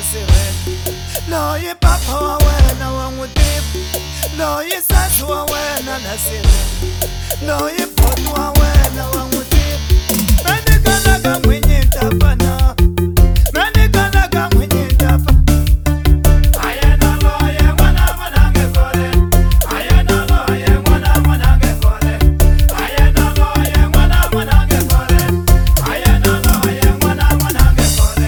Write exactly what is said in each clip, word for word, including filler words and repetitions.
sirena loyi papa wa wena wa n'wi tiva loyi sesi wa wena na sirena loyi boti wa wena wa n'wi tiva manikalaka n'winyi ntafana manikalaka n'winyi ntafa ayena loye n'wana n'wanange kole ayena loye n'wana n'wanange kole ayena loye n'wana n'wanange kole ayena loye n'wana n'wanange kole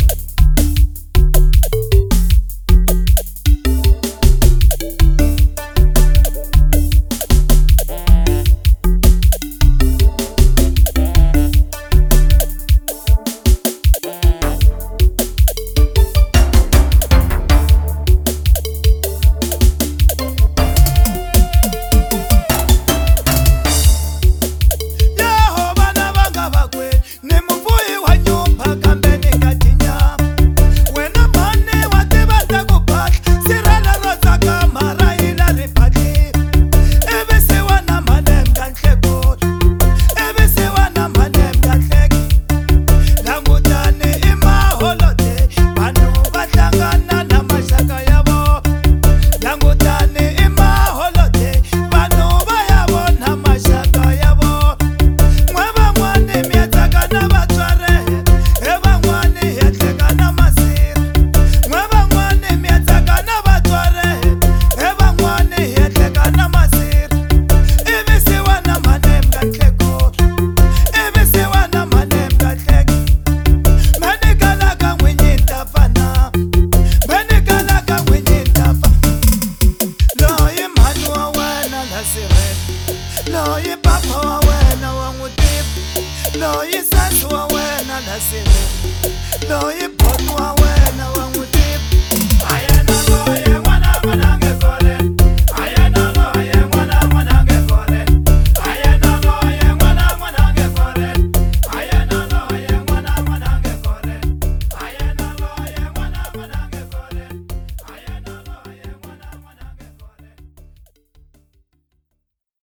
loyi papa wa wena wa n'wi tiva loyi sesi wa wena na sirena loyi